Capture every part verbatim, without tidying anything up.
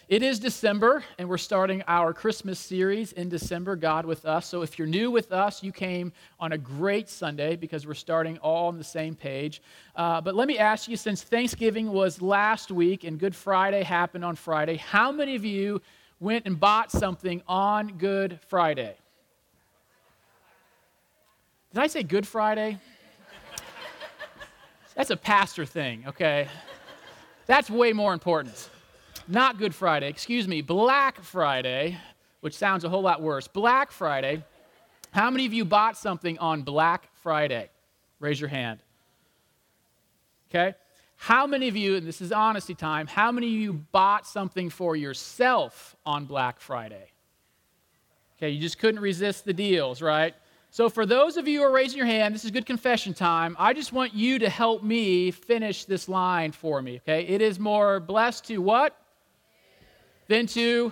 It is December, and we're starting our Christmas series in December, God with Us. So if you're new with us, you came on a great Sunday because we're starting all on the same page. Uh, but let me ask you, since Thanksgiving was last week and Good Friday happened on Friday, how many of you went and bought something on Good Friday? Did I say Good Friday? That's a pastor thing, okay? That's way more important. Not Good Friday, excuse me, Black Friday, which sounds a whole lot worse. Black Friday. How many of you bought something on Black Friday? Raise your hand. Okay? How many of you, and this is honesty time, how many of you bought something for yourself on Black Friday? Okay, you just couldn't resist the deals, right? So for those of you who are raising your hand, this is good confession time. I just want you to help me finish this line for me, okay? It is more blessed to what? Than to,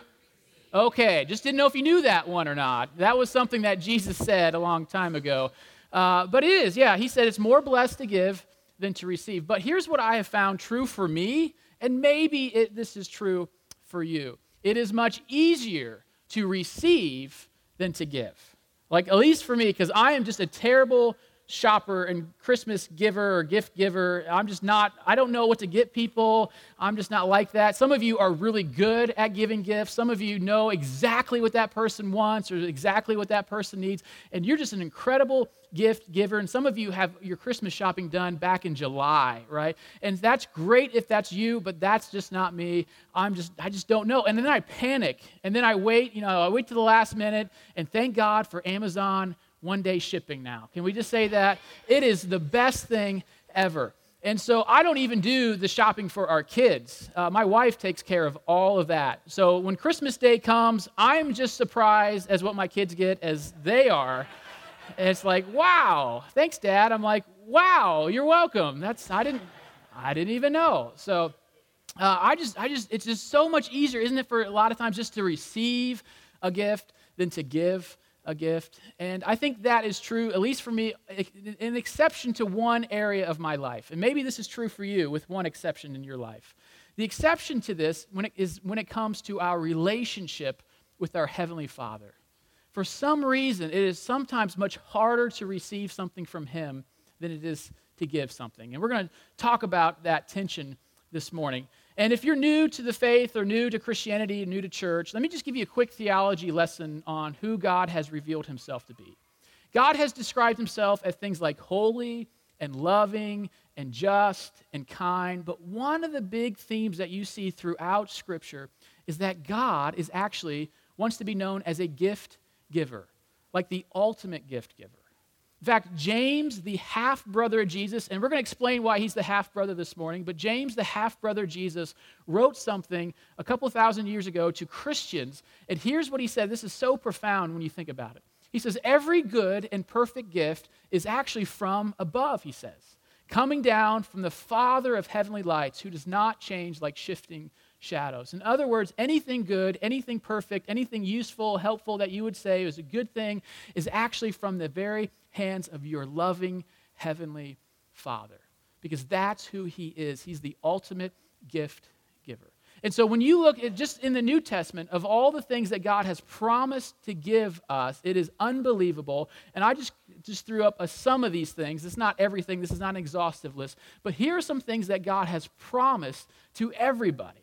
okay, just didn't know if you knew that one or not. That was something that Jesus said a long time ago. Uh, but it is, yeah, he said it's more blessed to give than to receive. But here's what I have found true for me, and maybe it, this is true for you. It is much easier to receive than to give. Like, at least for me, because I am just a terrible shopper and Christmas giver or gift giver. I'm just not, I don't know what to get people. I'm just not like that. Some of you are really good at giving gifts. Some of you know exactly what that person wants or exactly what that person needs. And you're just an incredible gift giver. And some of you have your Christmas shopping done back in July, right? And that's great if that's you, but that's just not me. I'm just, I just don't know. And then I panic. And then I wait, you know, I wait to the last minute. And thank God for Amazon one-day shipping now. Can we just say that? It is the best thing ever. And so I don't even do the shopping for our kids. Uh, my wife takes care of all of that. So when Christmas Day comes, I'm just surprised as what my kids get as they are. And it's like, wow, thanks, Dad. I'm like, wow, you're welcome. That's I didn't I didn't even know. So uh, I just I just it's just so much easier, isn't it, for a lot of times just to receive a gift than to give a gift. And I think that is true, at least for me, an exception to one area of my life. And maybe this is true for you with one exception in your life. The exception to this when it is when it comes to our relationship with our Heavenly Father. For some reason, it is sometimes much harder to receive something from Him than it is to give something. And we're going to talk about that tension this morning. And if you're new to the faith or new to Christianity, new to church, let me just give you a quick theology lesson on who God has revealed Himself to be. God has described Himself as things like holy and loving and just and kind. But one of the big themes that you see throughout Scripture is that God is actually wants to be known as a gift giver, like the ultimate gift giver. In fact, James, the half-brother of Jesus, and we're going to explain why he's the half-brother this morning, but James, the half-brother of Jesus, wrote something a couple thousand years ago to Christians, and here's what he said. This is so profound when you think about it. He says, every good and perfect gift is actually from above, he says, coming down from the Father of heavenly lights, who does not change like shifting shadows. In other words, anything good, anything perfect, anything useful, helpful that you would say is a good thing is actually from the very hands of your loving Heavenly Father. Because that's who He is. He's the ultimate gift giver. And so when you look at just in the New Testament of all the things that God has promised to give us, it is unbelievable. And I just, just threw up a, some of these things. It's not everything. This is not an exhaustive list. But here are some things that God has promised to everybody.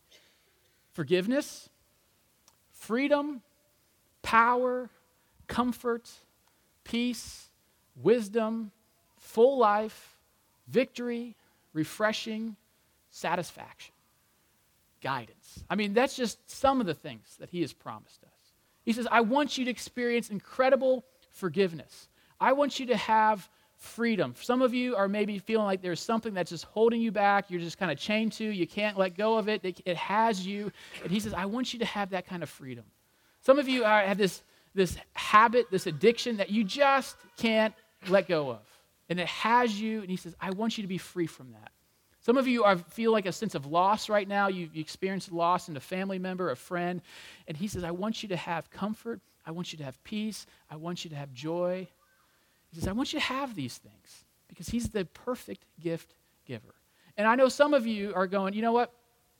Forgiveness, freedom, power, comfort, peace, wisdom, full life, victory, refreshing, satisfaction, guidance. I mean, that's just some of the things that He has promised us. He says, I want you to experience incredible forgiveness. I want you to have freedom. Some of you are maybe feeling like there's something that's just holding you back. You're just kind of chained to. You can't let go of it. It, it has you. And He says, I want you to have that kind of freedom. Some of you are, have this, this habit, this addiction that you just can't let go of. And it has you. And He says, I want you to be free from that. Some of you are, feel like a sense of loss right now. You've you experienced loss in a family member, a friend. And He says, I want you to have comfort. I want you to have peace. I want you to have joy. He says, I want you to have these things because He's the perfect gift giver. And I know some of you are going, you know what?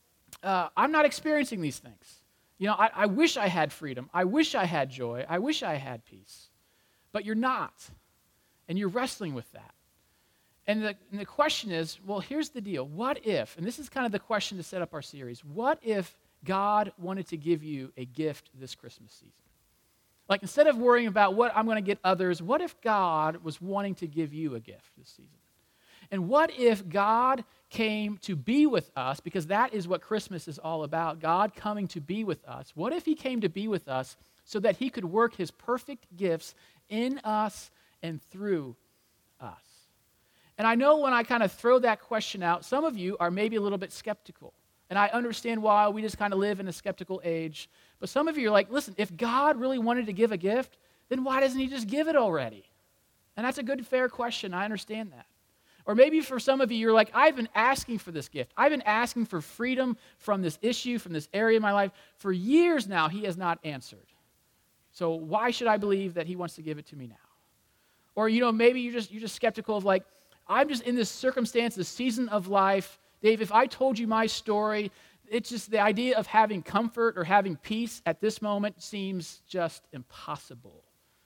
uh, I'm not experiencing these things. You know, I, I wish I had freedom. I wish I had joy. I wish I had peace. But you're not. And you're wrestling with that. And the, and the question is, well, here's the deal. What if, and this is kind of the question to set up our series, what if God wanted to give you a gift this Christmas season? Like, instead of worrying about what I'm going to get others, what if God was wanting to give you a gift this season? And what if God came to be with us, because that is what Christmas is all about, God coming to be with us. What if he came to be with us so that he could work his perfect gifts in us and through us? And I know when I kind of throw that question out, some of you are maybe a little bit skeptical. And I understand why. We just kind of live in a skeptical age. But some of you are like, listen, if God really wanted to give a gift, then why doesn't he just give it already? And that's a good, fair question. I understand that. Or maybe for some of you, you're like, I've been asking for this gift. I've been asking for freedom from this issue, from this area of my life. For years now, he has not answered. So why should I believe that he wants to give it to me now? Or, you know, maybe you're just, you're just skeptical of like, I'm just in this circumstance, this season of life. Dave, if I told you my story, it's just the idea of having comfort or having peace at this moment seems just impossible.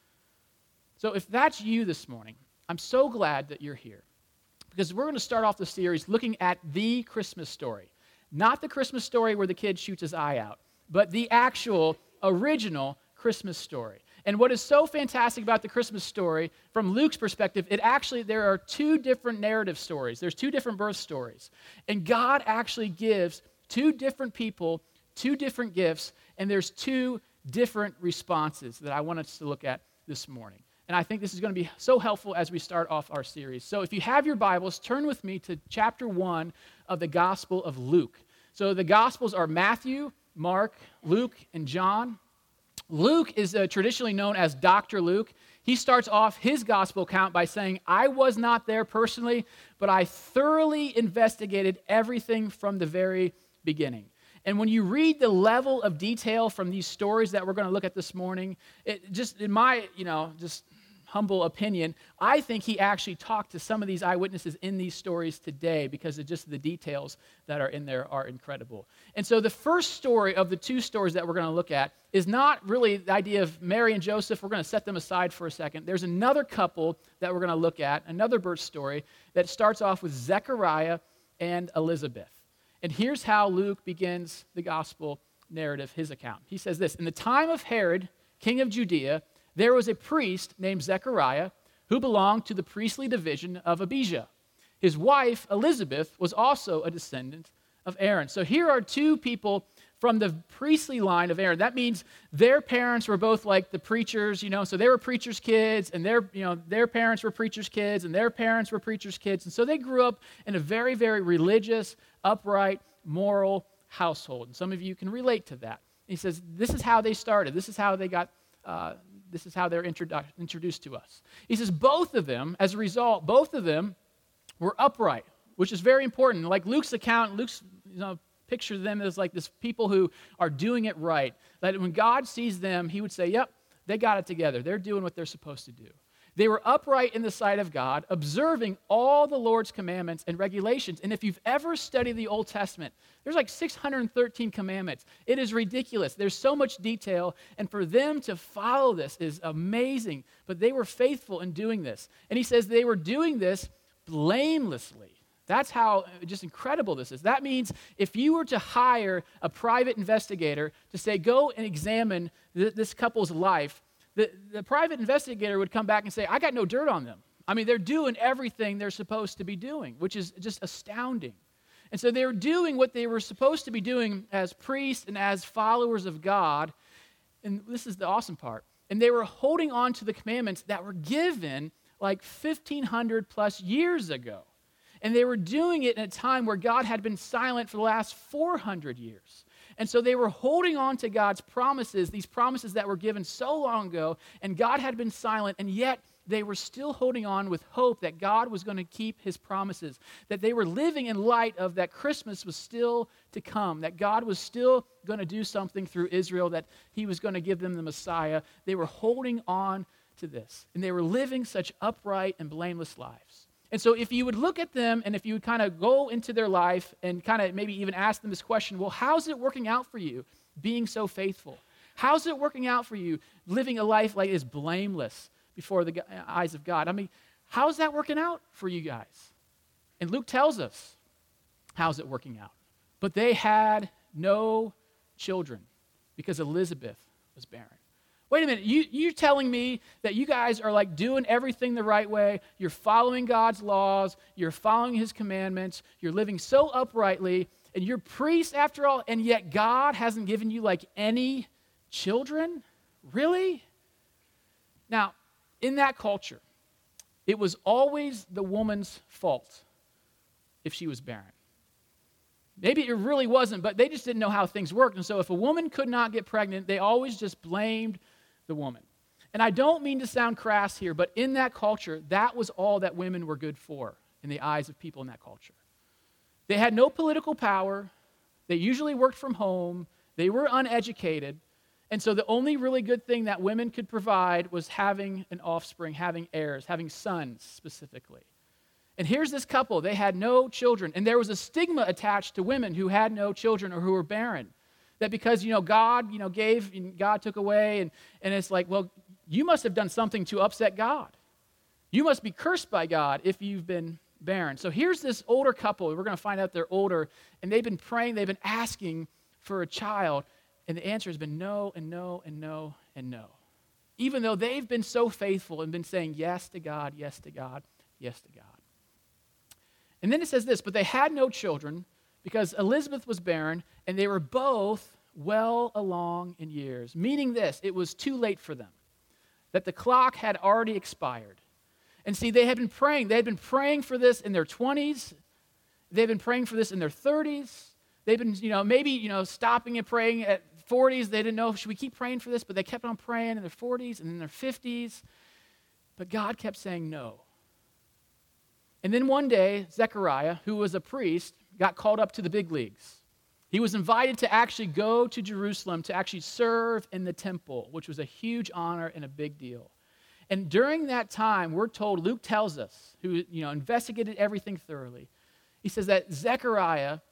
So if that's you this morning, I'm so glad that you're here. Because we're going to start off the series looking at the Christmas story. Not the Christmas story where the kid shoots his eye out, but the actual original Christmas story. And what is so fantastic about the Christmas story, from Luke's perspective, it actually, there are two different narrative stories. There's two different birth stories. And God actually gives two different people two different gifts, and there's two different responses that I want us to look at this morning. And I think this is going to be so helpful as we start off our series. So if you have your Bibles, turn with me to chapter one of the Gospel of Luke. So the Gospels are Matthew, Mark, Luke, and John. Luke is uh, traditionally known as Doctor Luke. He starts off his gospel account by saying, I was not there personally, but I thoroughly investigated everything from the very beginning. And when you read the level of detail from these stories that we're going to look at this morning, it just, in my, you know, just humble opinion, I think he actually talked to some of these eyewitnesses in these stories today because of just the details that are in there are incredible. And so the first story of the two stories that we're going to look at is not really the idea of Mary and Joseph. We're going to set them aside for a second. There's another couple that we're going to look at, another birth story that starts off with Zechariah and Elizabeth. And here's how Luke begins the gospel narrative, his account. He says this, in the time of Herod, king of Judea, there was a priest named Zechariah who belonged to the priestly division of Abijah. His wife, Elizabeth, was also a descendant of Aaron. So here are two people from the priestly line of Aaron. That means their parents were both like the preachers, you know, so they were preachers' kids, and their, you know, their parents were preachers' kids, and their parents were preachers' kids. And so they grew up in a very, very religious, upright, moral household. And some of you can relate to that. He says, this is how they started. This is how they got uh, This is how they're introdu- introduced to us. He says both of them, as a result, both of them were upright, which is very important. Like Luke's account, Luke's, you know, picture them as like this people who are doing it right. That when God sees them, he would say, yep, they got it together. They're doing what they're supposed to do. They were upright in the sight of God, observing all the Lord's commandments and regulations. And if you've ever studied the Old Testament, there's like six hundred thirteen commandments. It is ridiculous. There's so much detail. And for them to follow this is amazing. But they were faithful in doing this. And he says they were doing this blamelessly. That's how just incredible this is. That means if you were to hire a private investigator to say, go and examine th- this couple's life, The, the private investigator would come back and say, I got no dirt on them. I mean, they're doing everything they're supposed to be doing, which is just astounding. And so they were doing what they were supposed to be doing as priests and as followers of God. And this is the awesome part. And they were holding on to the commandments that were given like fifteen hundred plus years ago. And they were doing it in a time where God had been silent for the last four hundred years. And so they were holding on to God's promises, these promises that were given so long ago, and God had been silent, and yet they were still holding on with hope that God was going to keep his promises, that they were living in light of that Christmas was still to come, that God was still going to do something through Israel, that he was going to give them the Messiah. They were holding on to this, and they were living such upright and blameless lives. And so if you would look at them and if you would kind of go into their life and kind of maybe even ask them this question, well, how's it working out for you being so faithful? How's it working out for you living a life like is blameless before the eyes of God? I mean, how's that working out for you guys? And Luke tells us, how's it working out? But they had no children because Elizabeth was barren. Wait a minute, you, you're telling me that you guys are like doing everything the right way, you're following God's laws, you're following his commandments, you're living so uprightly, and you're priests after all, and yet God hasn't given you like any children? Really? Now, in that culture, it was always the woman's fault if she was barren. Maybe it really wasn't, but they just didn't know how things worked. And so if a woman could not get pregnant, they always just blamed the woman. And I don't mean to sound crass here, but in that culture, that was all that women were good for in the eyes of people in that culture. They had no political power. They usually worked from home. They were uneducated. And so the only really good thing that women could provide was having an offspring, having heirs, having sons specifically. And here's this couple. They had no children. And there was a stigma attached to women who had no children or who were barren. That because, you know, God, you know, gave and God took away. And, and it's like, well, you must have done something to upset God. You must be cursed by God if you've been barren. So here's this older couple. We're going to find out they're older. And they've been praying. They've been asking for a child. And the answer has been no and no and no and no. Even though they've been so faithful and been saying yes to God, yes to God, yes to God. And then it says this, but they had no children because Elizabeth was barren and they were both well along in years. Meaning this, it was too late for them. That the clock had already expired. And see, they had been praying. They had been praying for this in their twenties. They've been praying for this in their thirties. They've been, you know, maybe, you know, stopping and praying at forties. They didn't know, should we keep praying for this? But they kept on praying in their forties and in their fifties. But God kept saying no. And then one day, Zechariah, who was a priest, got called up to the big leagues. He was invited to actually go to Jerusalem to actually serve in the temple, which was a huge honor and a big deal. And during that time, we're told, Luke tells us, who you know investigated everything thoroughly, he says that Zechariah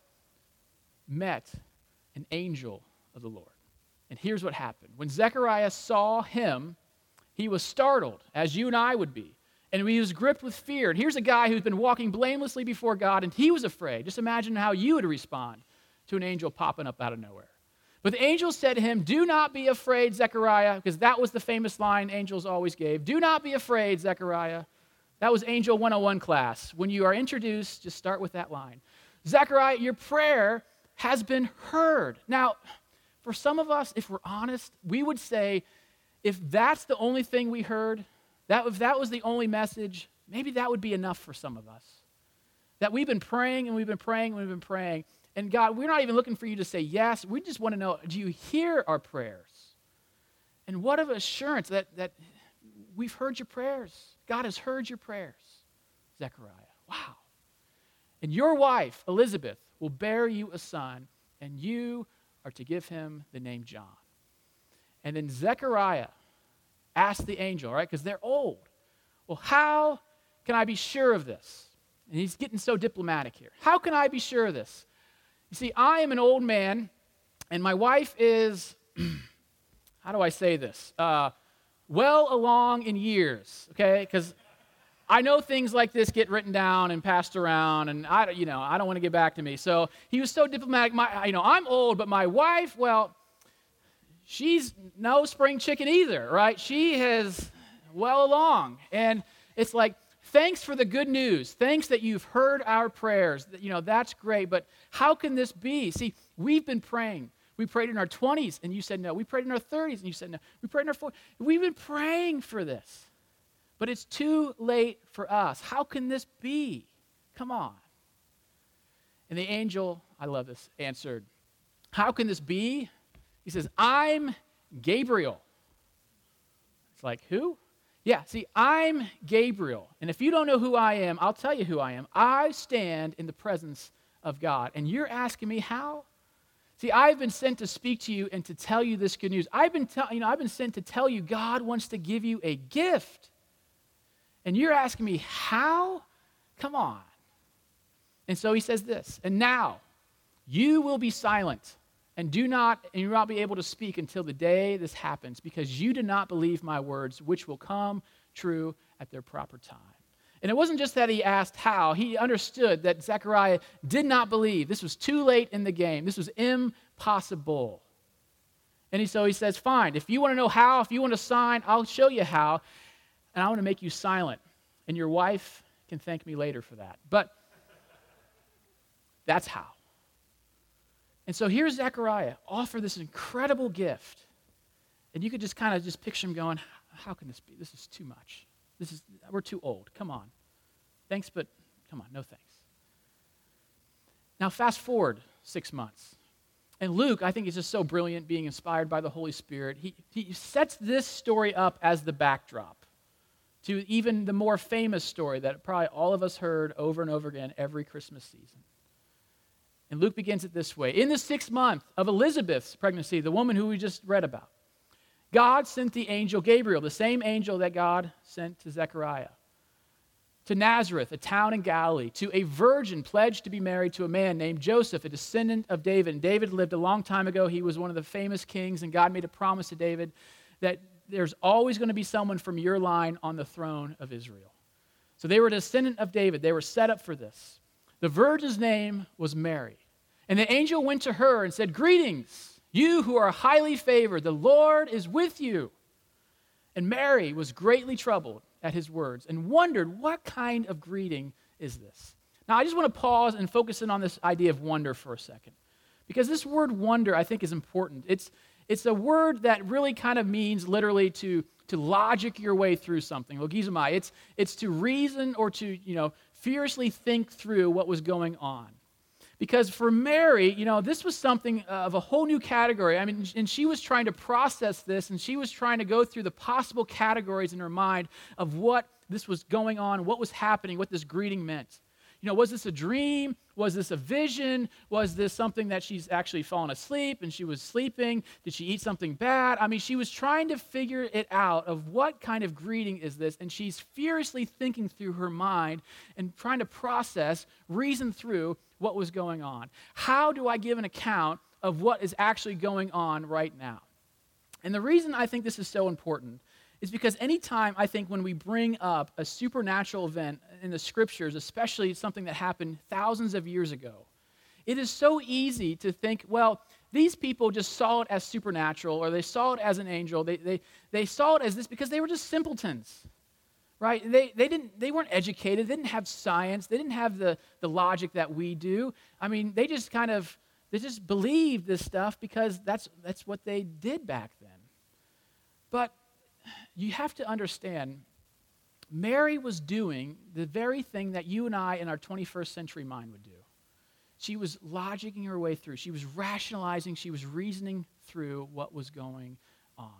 met an angel of the Lord. And here's what happened. When Zechariah saw him, he was startled, as you and I would be. And he was gripped with fear. And here's a guy who's been walking blamelessly before God, and he was afraid. Just imagine how you would respond to an angel popping up out of nowhere. But the angel said to him, do not be afraid, Zechariah, because that was the famous line angels always gave. Do not be afraid, Zechariah. That was Angel one oh one class. When you are introduced, just start with that line. Zechariah, your prayer has been heard. Now, for some of us, if we're honest, we would say, if that's the only thing we heard, that if that was the only message, maybe that would be enough for some of us. That we've been praying and we've been praying and we've been praying. And God, we're not even looking for you to say yes. We just want to know, do you hear our prayers? And what of assurance that, that we've heard your prayers. God has heard your prayers, Zechariah. Wow. And your wife, Elizabeth, will bear you a son, and you are to give him the name John. And then Zechariah asked the angel, right, because they're old. Well, how can I be sure of this? And he's getting so diplomatic here. How can I be sure of this? You see, I am an old man, and my wife is, how do I say this? Uh, well along in years, okay? Because I know things like this get written down and passed around, and I, you know, I don't want to get back to me. So he was so diplomatic. My, you know, I'm old, but my wife, well, she's no spring chicken either, right? She has well along, and it's like, thanks for the good news. Thanks that you've heard our prayers. You know, that's great, but how can this be? See, we've been praying. We prayed in our twenties, and you said no. We prayed in our thirties, and you said no. We prayed in our forties. We've been praying for this, but it's too late for us. How can this be? Come on. And the angel, I love this, answered, how can this be? He says, I'm Gabriel. It's like, who? Yeah, see, I'm Gabriel. And if you don't know who I am, I'll tell you who I am. I stand in the presence of God. And you're asking me how? See, I've been sent to speak to you and to tell you this good news. I've been, te- you know, I've been sent to tell you God wants to give you a gift. And you're asking me how Come on. And so he says this, and now you will be silent and do not, and you will not be able to speak until the day this happens, because you do not believe my words, which will come true at their proper time. And it wasn't just that he asked how. He understood that Zechariah did not believe. This was too late in the game. This was impossible. And he, so he says, fine, if you want to know how, if you want a sign, I'll show you how, and I want to make you silent. And your wife can thank me later for that. But that's how. And so here's Zechariah offer this incredible gift. And you could just kind of just picture him going, how can this be? This is too much. This is, we're too old. Come on. Thanks, but come on, no thanks. Now fast forward six months. And Luke, I think, is just so brilliant, being inspired by the Holy Spirit. He, he sets this story up as the backdrop to even the more famous story that probably all of us heard over and over again every Christmas season. And Luke begins it this way. In the sixth month of Elizabeth's pregnancy, the woman who we just read about, God sent the angel Gabriel, the same angel that God sent to Zechariah, to Nazareth, a town in Galilee, to a virgin pledged to be married to a man named Joseph, a descendant of David. And David lived a long time ago. He was one of the famous kings, and God made a promise to David that there's always going to be someone from your line on the throne of Israel. So they were a descendant of David. They were set up for this. The virgin's name was Mary. And the angel went to her and said, "Greetings, you who are highly favored. The Lord is with you." And Mary was greatly troubled at his words and wondered, what kind of greeting is this? Now, I just want to pause and focus in on this idea of wonder for a second, because this word wonder, I think, is important. It's, it's a word that really kind of means literally to, to logic your way through something. Logizomai. It's, it's to reason or to, you know, furiously think through what was going on. Because for Mary, you know, this was something of a whole new category. I mean, and she was trying to process this, and she was trying to go through the possible categories in her mind of what this was going on, what was happening, what this greeting meant. You know, was this a dream? Was this a vision? Was this something that she's actually fallen asleep and she was sleeping? Did she eat something bad? I mean, she was trying to figure it out of what kind of greeting is this, and she's furiously thinking through her mind and trying to process, reason through what was going on. How do I give an account of what is actually going on right now? And the reason I think this is so important is because anytime, I think, when we bring up a supernatural event in the scriptures, especially something that happened thousands of years ago, it is so easy to think, well, these people just saw it as supernatural, or they saw it as an angel. They, they, they saw it as this because they were just simpletons, right? They, they, didn't, they weren't educated. They didn't have science. They didn't have the, the logic that we do. I mean, they just kind of, they just believed this stuff because that's, that's what they did back then. But you have to understand, Mary was doing the very thing that you and I in our twenty-first century mind would do. She was logicking her way through. She was rationalizing. She was reasoning through what was going on.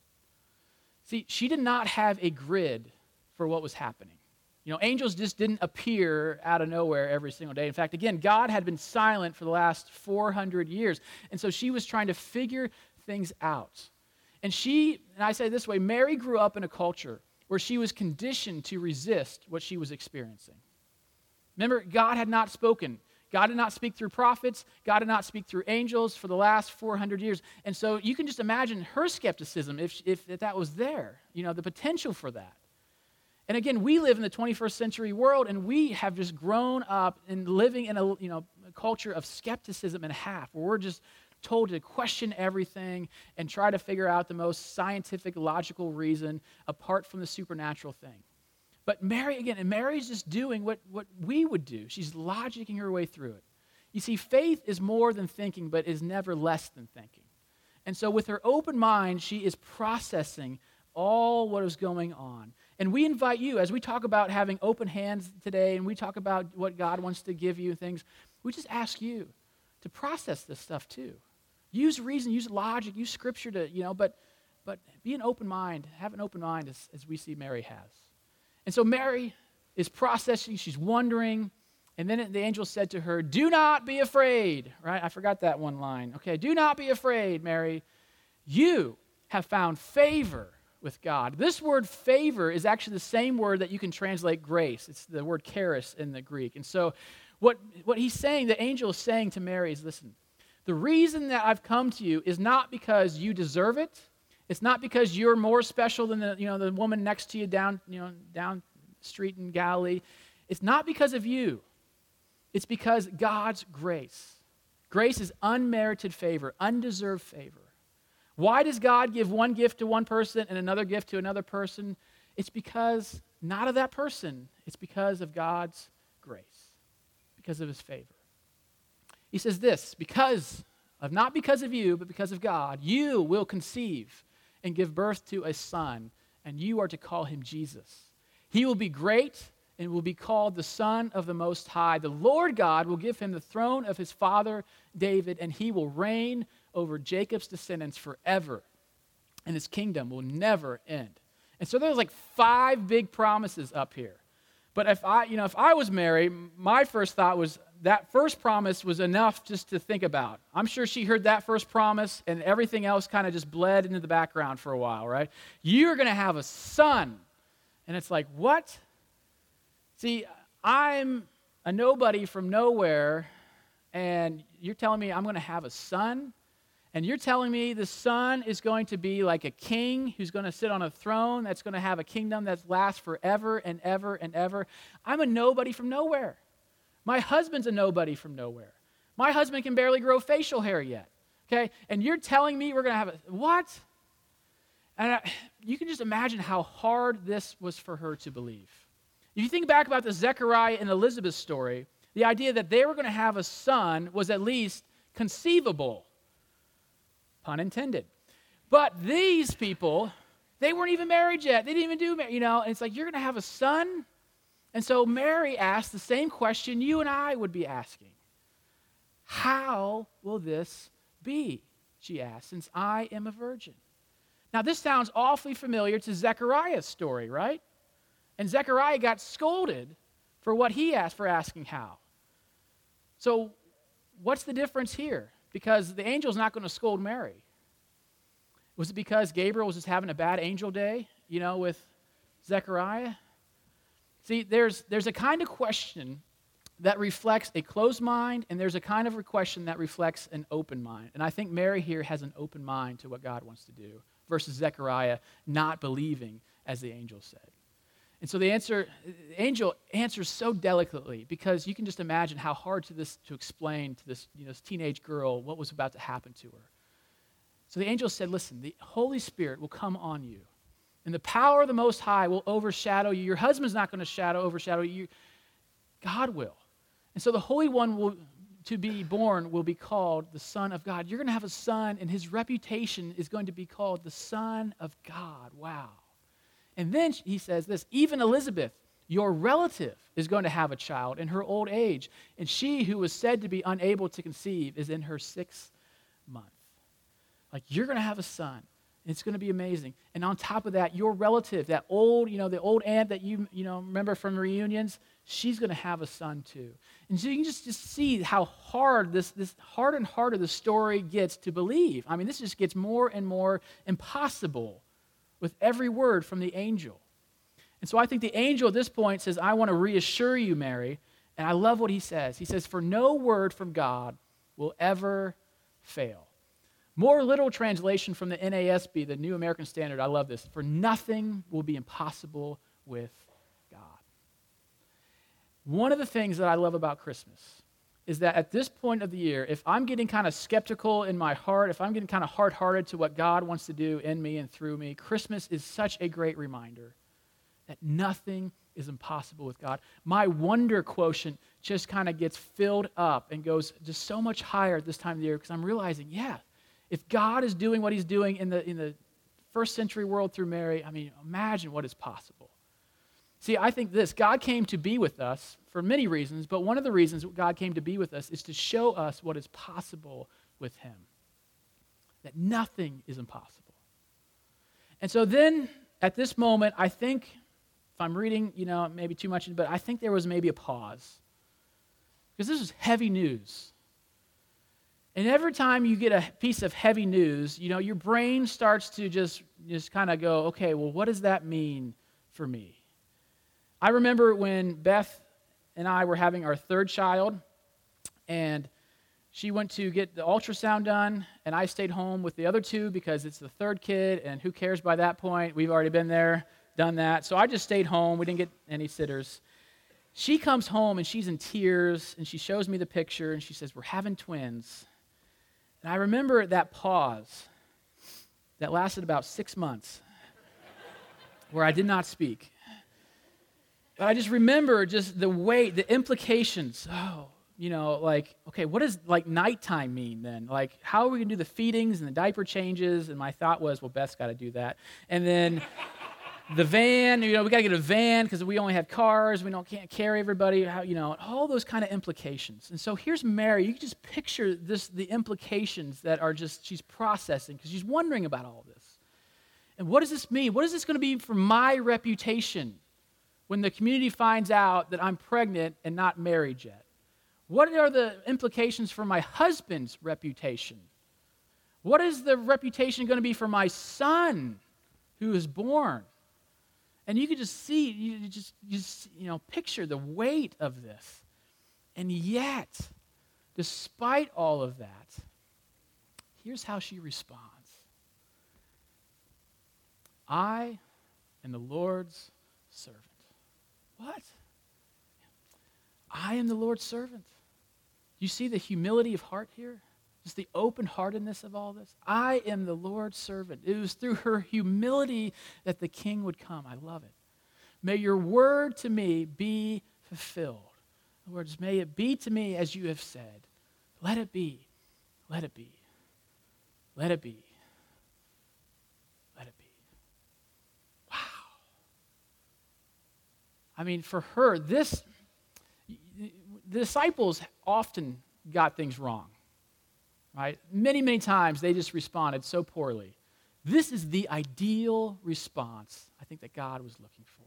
See, she did not have a grid for what was happening. You know, angels just didn't appear out of nowhere every single day. In fact, again, God had been silent for the last four hundred years. And so she was trying to figure things out. And she, and I say it this way, Mary grew up in a culture where she was conditioned to resist what she was experiencing. Remember, God had not spoken. God did not speak through prophets. God did not speak through angels for the last four hundred years. And so you can just imagine her skepticism if, if, if that was there, you know, the potential for that. And again, we live in the twenty-first century world, and we have just grown up and living in a, you know, a culture of skepticism and a half, where we're just told to question everything and try to figure out the most scientific, logical reason apart from the supernatural thing. But Mary, again, and Mary's just doing what, what we would do. She's logicking her way through it. You see, faith is more than thinking, but is never less than thinking. And so with her open mind, she is processing all what is going on. And we invite you, as we talk about having open hands today, and we talk about what God wants to give you and things, we just ask you to process this stuff too. Use reason, use logic, use scripture to, you know, but but be an open mind, have an open mind as, as we see Mary has. And so Mary is processing, she's wondering, and then the angel said to her, "Do not be afraid," right? I forgot that one line. Okay, "Do not be afraid, Mary. You have found favor with God. This word favor is actually the same word that you can translate grace. It's the word charis in the Greek. And so what, what he's saying, the angel is saying to Mary is, listen, the reason that I've come to you is not because you deserve it. It's not because you're more special than the, you know, the woman next to you down, you know, down the street in Galilee. It's not because of you. It's because God's grace. Grace is unmerited favor, undeserved favor. Why does God give one gift to one person and another gift to another person? It's because not of that person. It's because of God's grace, because of his favor. He says this, because of, not because of you, but because of God, you will conceive and give birth to a son, and you are to call him Jesus. He will be great and will be called the Son of the Most High. The Lord God will give him the throne of his father David, and he will reign over Jacob's descendants forever, and his kingdom will never end. And so there's like five big promises up here. But if I, you know, if I was Mary, my first thought was that first promise was enough just to think about. I'm sure she heard that first promise, and everything else kind of just bled into the background for a while, right? You're going to have a son. And it's like, what? See, I'm a nobody from nowhere, and you're telling me I'm going to have a son? And you're telling me the son is going to be like a king who's going to sit on a throne that's going to have a kingdom that lasts forever and ever and ever? I'm a nobody from nowhere. My husband's a nobody from nowhere. My husband can barely grow facial hair yet, okay? And you're telling me we're going to have a, what? And I, you can just imagine how hard this was for her to believe. If you think back about the Zechariah and Elizabeth story, the idea that they were going to have a son was at least conceivable. Pun intended. But these people, they weren't even married yet. They didn't even do, you know, and it's like, you're going to have a son? And so Mary asked the same question you and I would be asking. How will this be? She asked, since I am a virgin. Now, this sounds awfully familiar to Zechariah's story, right? And Zechariah got scolded for what he asked for asking how. So what's the difference here? Because the angel's not going to scold Mary. Was it because Gabriel was just having a bad angel day, you know, with Zechariah? See, there's, there's a kind of question that reflects a closed mind, and there's a kind of question that reflects an open mind. And I think Mary here has an open mind to what God wants to do versus Zechariah not believing, as the angel said. And so the answer, the angel answers so delicately, because you can just imagine how hard to this to explain to this, you know, this teenage girl what was about to happen to her. So the angel said, listen, the Holy Spirit will come on you, and the power of the Most High will overshadow you. Your husband's not going to shadow, overshadow you. God will. And so the Holy One will, to be born will be called the Son of God. You're going to have a son, and his reputation is going to be called the Son of God. Wow. And then he says this, even Elizabeth, your relative, is going to have a child in her old age, and she who was said to be unable to conceive is in her sixth month. Like, you're going to have a son. It's going to be amazing. And on top of that, your relative, that old, you know, the old aunt that you, you know, remember from reunions, she's going to have a son too. And so you can just, just see how hard this, this hard and harder the story gets to believe. I mean, this just gets more and more impossible with every word from the angel. And so I think the angel at this point says, I want to reassure you, Mary. And I love what he says. He says, for no word from God will ever fail. More literal translation from the N A S B, the New American Standard. I love this. For nothing will be impossible with God. One of the things that I love about Christmas is that at this point of the year, if I'm getting kind of skeptical in my heart, if I'm getting kind of hard-hearted to what God wants to do in me and through me, Christmas is such a great reminder that nothing is impossible with God. My wonder quotient just kind of gets filled up and goes just so much higher at this time of the year, because I'm realizing, yeah, if God is doing what he's doing in the in the first century world through Mary, I mean, imagine what is possible. See, I think this, God came to be with us for many reasons, but one of the reasons God came to be with us is to show us what is possible with him. That nothing is impossible. And so then, at this moment, I think, if I'm reading, you know, maybe too much, but I think there was maybe a pause. Because this is heavy news. And every time you get a piece of heavy news, you know, your brain starts to just just kind of go, okay, well, what does that mean for me? I remember when Beth and I were having our third child, and she went to get the ultrasound done, and I stayed home with the other two because it's the third kid, and who cares by that point? We've already been there, done that. So I just stayed home. We didn't get any sitters. She comes home, and she's in tears, and she shows me the picture, and she says, we're having twins. And I remember that pause that lasted about six months where I did not speak. But I just remember just the weight, the implications. Oh, you know, like, okay, what does like nighttime mean then? Like, how are we going to do the feedings and the diaper changes? And my thought was, well, Beth's got to do that. And then the van, you know, we got to get a van because we only have cars. We don't can't carry everybody. How, you know, all those kind of implications. And so here's Mary. You can just picture this, the implications that are just, she's processing because she's wondering about all this. And what does this mean? What is this going to be for my reputation when the community finds out that I'm pregnant and not married yet? What are the implications for my husband's reputation? What is the reputation going to be for my son who is born? And you can just see, you just, you just, you know, picture the weight of this. And yet, despite all of that, here's how she responds. I am the Lord's servant. What? I am the Lord's servant. You see the humility of heart here? Just the open-heartedness of all this? I am the Lord's servant. It was through her humility that the king would come. I love it. May your word to me be fulfilled. In other words, may it be to me as you have said. Let it be. Let it be. Let it be. Let it be. Wow. I mean, for her, this, the disciples often got things wrong. Right? Many, many times they just responded so poorly. This is the ideal response I think that God was looking for.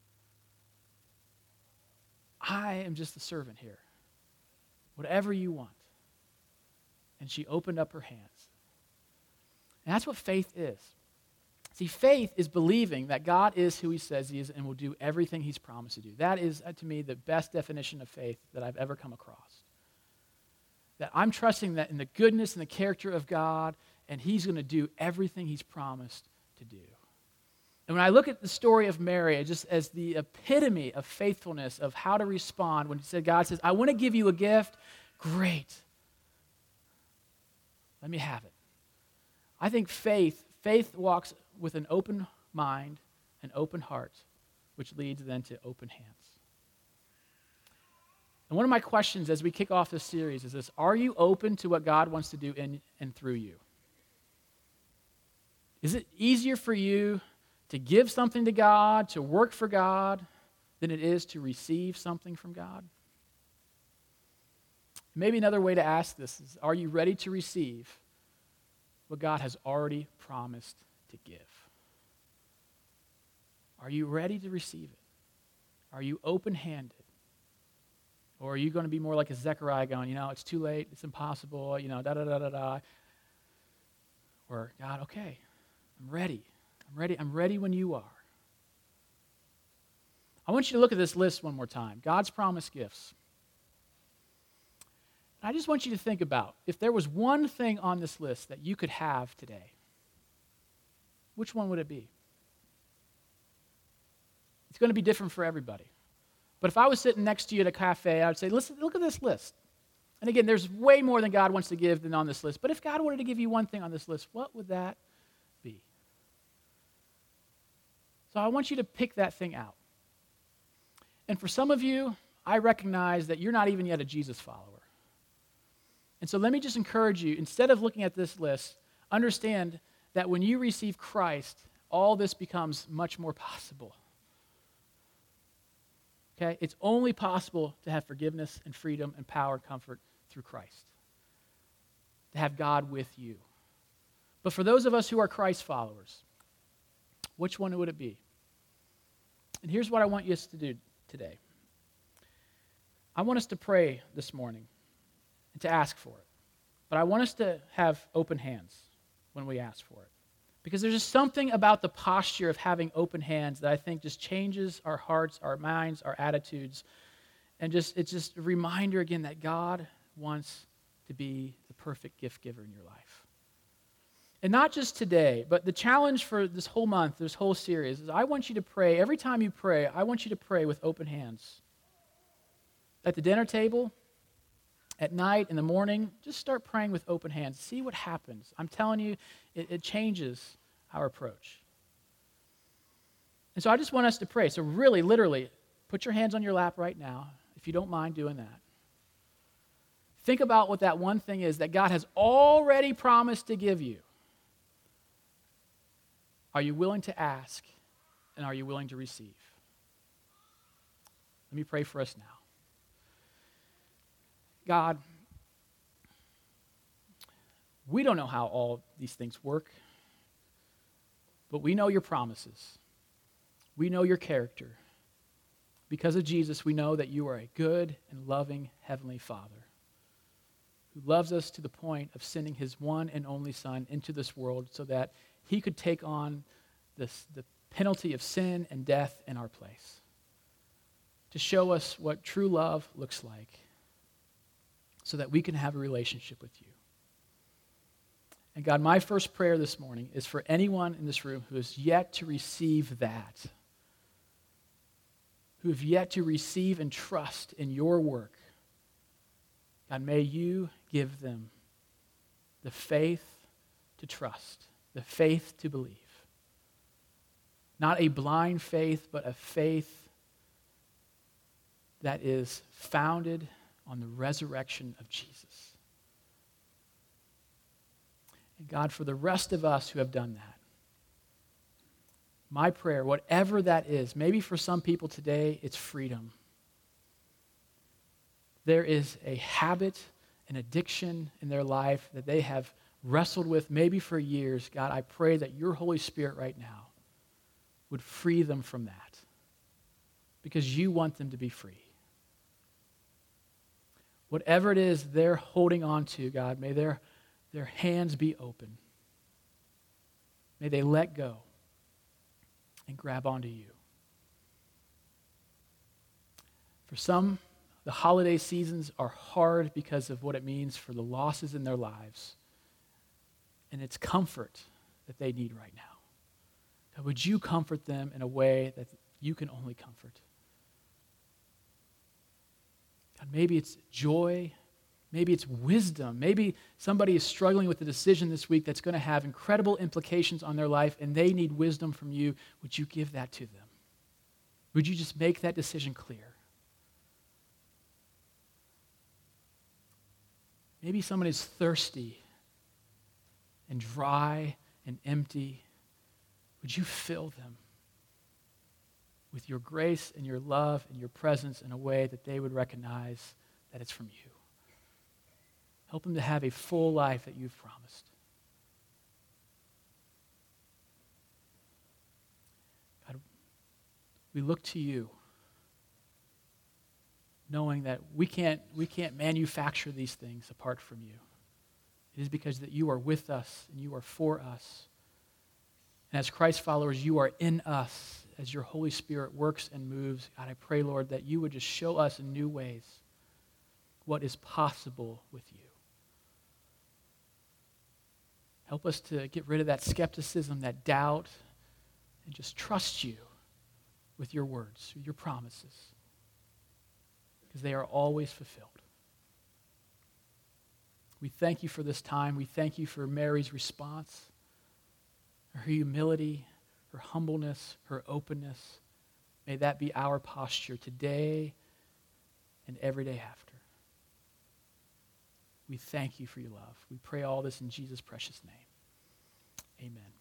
I am just the servant here. Whatever you want. And she opened up her hands. And that's what faith is. See, faith is believing that God is who he says he is and will do everything he's promised to do. That is, to me, the best definition of faith that I've ever come across. That I'm trusting that in the goodness and the character of God, and he's going to do everything he's promised to do. And when I look at the story of Mary, just as the epitome of faithfulness of how to respond, when he said, God says, I want to give you a gift, great. Let me have it. I think faith, faith walks with an open mind, an open heart, which leads then to open hands. And one of my questions as we kick off this series is this: are you open to what God wants to do in and through you? Is it easier for you to give something to God, to work for God, than it is to receive something from God? Maybe another way to ask this is, are you ready to receive what God has already promised to give? Are you ready to receive it? Are you open-handed? Or are you going to be more like a Zechariah going, you know, it's too late, it's impossible, you know, da-da-da-da-da. Or, God, okay, I'm ready. I'm ready. I'm ready when you are. I want you to look at this list one more time. God's promised gifts. I just want you to think about, if there was one thing on this list that you could have today, which one would it be? It's going to be different for everybody. But if I was sitting next to you at a cafe, I would say, listen, look at this list. And again, there's way more than God wants to give than on this list. But if God wanted to give you one thing on this list, what would that be? So I want you to pick that thing out. And for some of you, I recognize that you're not even yet a Jesus follower. And so let me just encourage you, instead of looking at this list, understand that when you receive Christ, all this becomes much more possible. Okay? It's only possible to have forgiveness and freedom and power and comfort through Christ. To have God with you. But for those of us who are Christ followers, which one would it be? And here's what I want us to do today. I want us to pray this morning and to ask for it. But I want us to have open hands when we ask for it. Because there's just something about the posture of having open hands that I think just changes our hearts, our minds, our attitudes. And just it's just a reminder again that God wants to be the perfect gift giver in your life. And not just today, but the challenge for this whole month, this whole series, is I want you to pray. Every time you pray, I want you to pray with open hands. At the dinner table, at night, in the morning, just start praying with open hands. See what happens. I'm telling you, it, it changes our approach. And so I just want us to pray. So really, literally, put your hands on your lap right now, if you don't mind doing that. Think about what that one thing is that God has already promised to give you. Are you willing to ask, and are you willing to receive? Let me pray for us now. God, we don't know how all these things work, but we know your promises. We know your character. Because of Jesus, we know that you are a good and loving Heavenly Father who loves us to the point of sending his one and only Son into this world so that he could take on this, the penalty of sin and death in our place, to show us what true love looks like, so that we can have a relationship with you. And God, my first prayer this morning is for anyone in this room who has yet to receive that, who have yet to receive and trust in your work. God, may you give them the faith to trust, the faith to believe. Not a blind faith, but a faith that is founded on the resurrection of Jesus. And God, for the rest of us who have done that, my prayer, whatever that is, maybe for some people today, it's freedom. There is a habit, an addiction in their life that they have wrestled with maybe for years. God, I pray that your Holy Spirit right now would free them from that, because you want them to be free. Whatever it is they're holding on to, God, may their, their hands be open. May they let go and grab onto you. For some, the holiday seasons are hard because of what it means for the losses in their lives. And it's comfort that they need right now. God, would you comfort them in a way that you can only comfort? God, maybe it's joy, maybe it's wisdom, maybe somebody is struggling with a decision this week that's going to have incredible implications on their life and they need wisdom from you. Would you give that to them? Would you just make that decision clear? Maybe someone is thirsty and dry and empty. Would you fill them with your grace and your love and your presence in a way that they would recognize that it's from you? Help them to have a full life that you've promised. God, we look to you, knowing that we can't, we can't manufacture these things apart from you. It is because that you are with us and you are for us. And as Christ followers, you are in us as your Holy Spirit works and moves. God, I pray, Lord, that you would just show us in new ways what is possible with you. Help us to get rid of that skepticism, that doubt, and just trust you with your words, your promises, because they are always fulfilled. We thank you for this time. We thank you for Mary's response, her humility, her humbleness, her openness. May that be our posture today and every day after. We thank you for your love. We pray all this in Jesus' precious name. Amen.